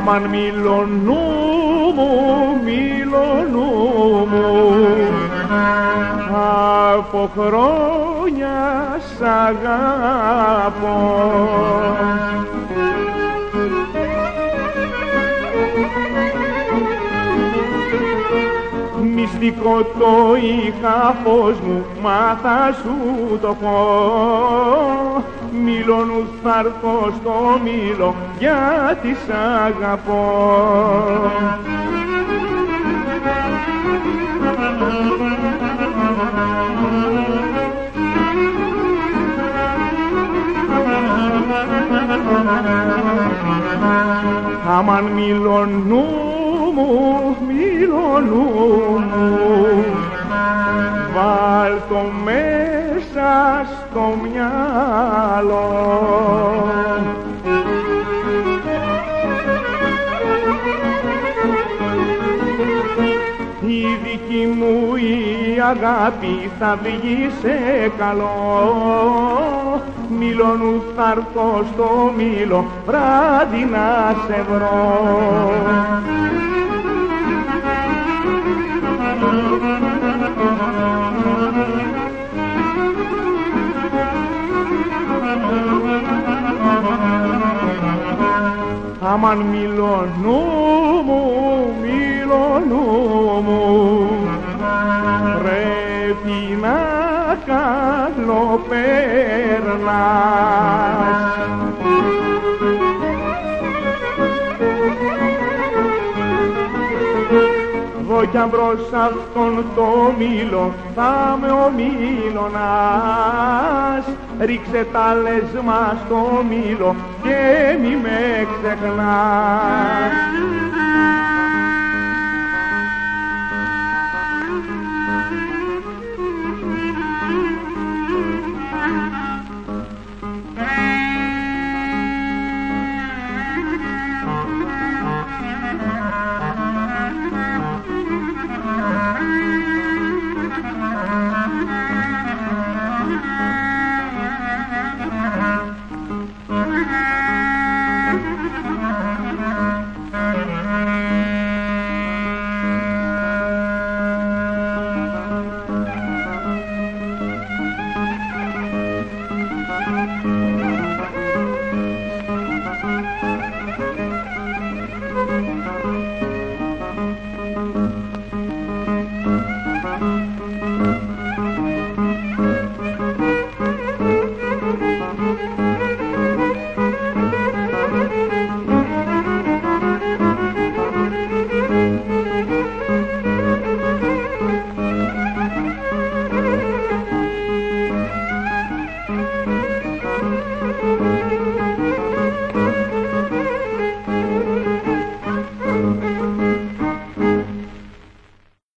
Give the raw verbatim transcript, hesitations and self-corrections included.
Αμάν μιλωνού μου, μιλωνού μου, από χρόνια σ' αγαπώ. Μυστικό το είχα φως μου, μα θα σου το πω. Μιλώνου θα έρθω στο μήλο, γιατί σ' αγαπώ. Αμάν μιλωνού μου, μιλωνού μου, βάλ' το μέσα στο μυαλό. Η δική μου η αγάπη θα βγει σε καλό. Μιλώνου θα έρθω στο μήλο, βράδυ να σε βρω. Αμάν μιλωνού μου, μιλωνού μου, πρέπει να καλοπέρνας. Δω κι αν μπρος αυτόν το μήλο θα με ο μήλωνας. Ρίξε τα λεσμά στο μήλο και μη με ξεχνάς.